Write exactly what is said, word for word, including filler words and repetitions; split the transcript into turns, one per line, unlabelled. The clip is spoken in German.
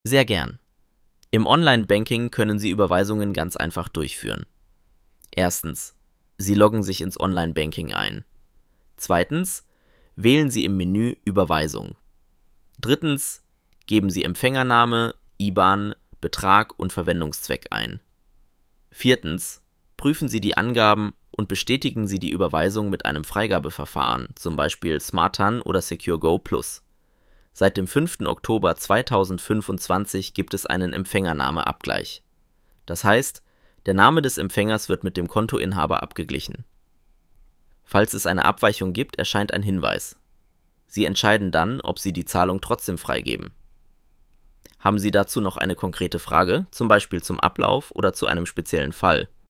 Sehr gern. Im Online-Banking können Sie Überweisungen ganz einfach durchführen. Erstens: Sie loggen sich ins Online-Banking ein. Zweitens: Wählen Sie im Menü Überweisung. Drittens: Geben Sie Empfängername, I B A N, Betrag und Verwendungszweck ein. Viertens: Prüfen Sie die Angaben und bestätigen Sie die Überweisung mit einem Freigabeverfahren, zum Beispiel SmartTAN oder SecureGo Plus. Seit dem fünften Oktober zweitausendfünfundzwanzig gibt es einen Empfängernameabgleich. Das heißt, der Name des Empfängers wird mit dem Kontoinhaber abgeglichen. Falls es eine Abweichung gibt, erscheint ein Hinweis. Sie entscheiden dann, ob Sie die Zahlung trotzdem freigeben. Haben Sie dazu noch eine konkrete Frage, zum Beispiel zum Ablauf oder zu einem speziellen Fall?